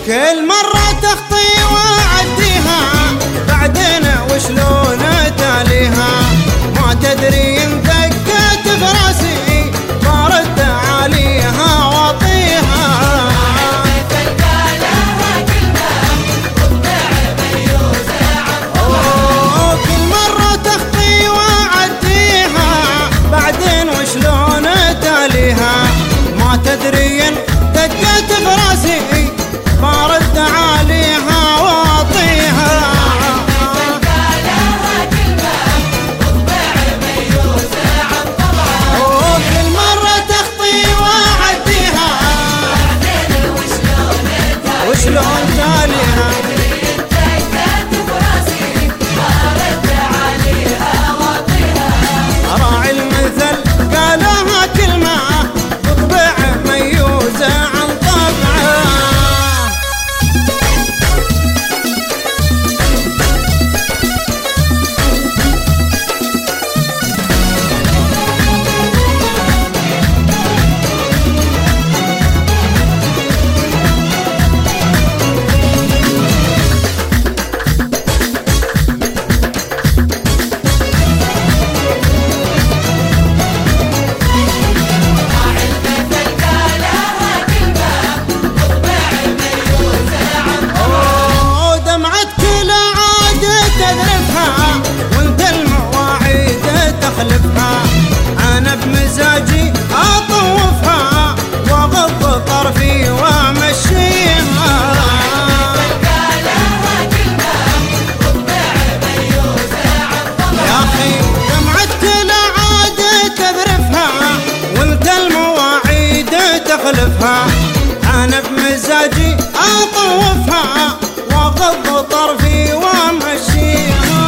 كل مرة تخطي وأعديها بعدين وشلون أتاليها ما تدري إن دقت براسي برد عليها وأطيها كل مرة تخطي وأعديها بعدين وشلون أتاليها ما تدري إن دقت براسي برد عليها واطيها وكل مرة تخطي واعديها وشلون تاليها راعي المثل قالها كلمة تطبع ميوزة عن طبعه أنا بمزاجي أطوفها وأغض طرفي وأمشيها يا أخي دمعة كل عاد تذرفها وانت المواعيد تخلفها أنا بمزاجي أطوفها وأغض طرفي وأمشيها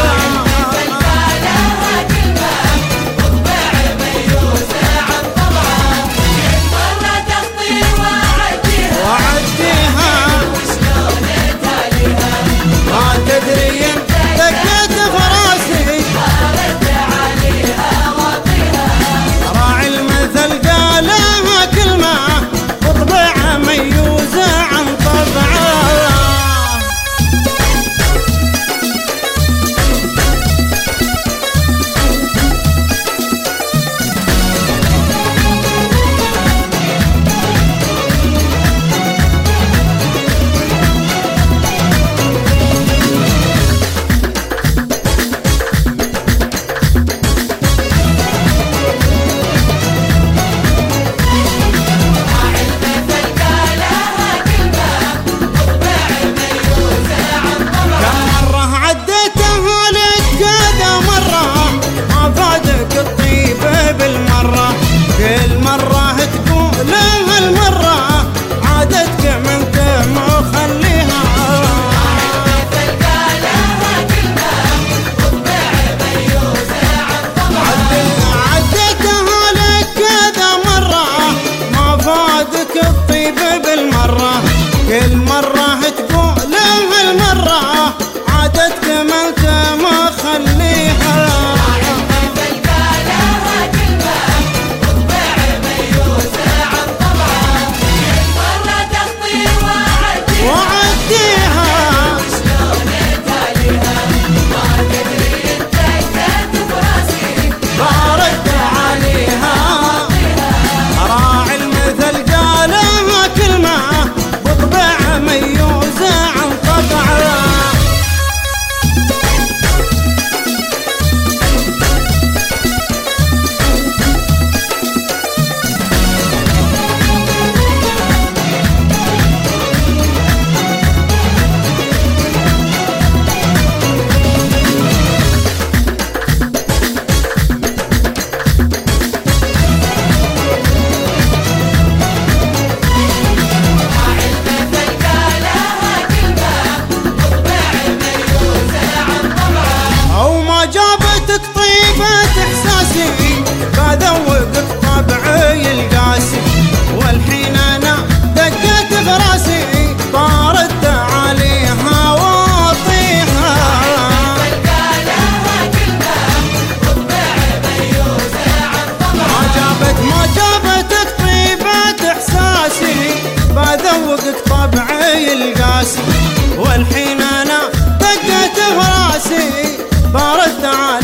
كل مرة تقول هالمرة عادتك منك مخليها عديتها لك كذا مرة ما فادك الطيب بالمرة كل مرة تقول هالمرة عادتك منك مخليها راعي المثل قالها كلمة بطبع مي ربعي القاسي، والحين انا دقيت فراسي برد على